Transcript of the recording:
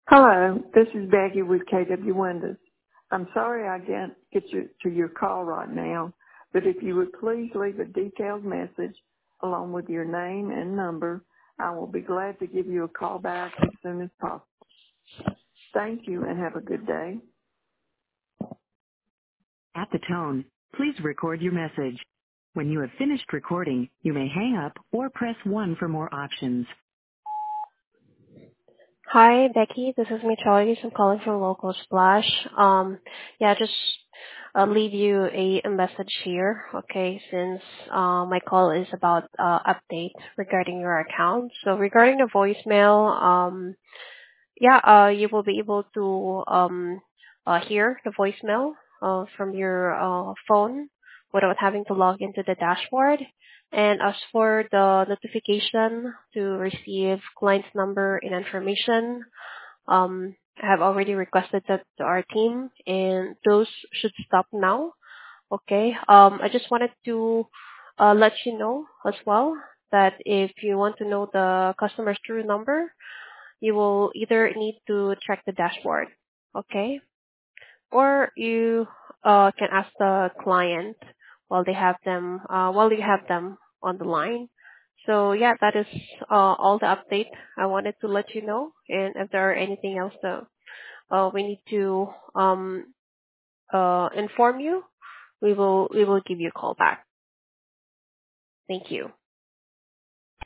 Hello, this is Becky with KW Windows. I'm sorry I can't get to your call right now, but if you would please leave a detailed message along with your name and number, I will be glad to give you a call back as soon as possible. Thank you and have a good day. At the tone, please record your message. When you have finished recording, you may hang up or press 1 for more options. Hi, Becky. This is Mitchell. I'm calling from Local Splash. Just leave you a message here, okay, since my call is about update regarding your account. So regarding the voicemail, you will be able to hear the voicemail from your phone without having to log into the dashboard. And as for the notification to receive client's number and information, I have already requested that to our team, and those should stop now. Okay. I just wanted to let you know as well that if you want to know the customer's true number, you will either need to check the dashboard, okay? Or you can ask the client while you have them on the line. So yeah, that is all the update I wanted to let you know. And if there are anything else that we need to inform you, we will give you a call back. Thank you.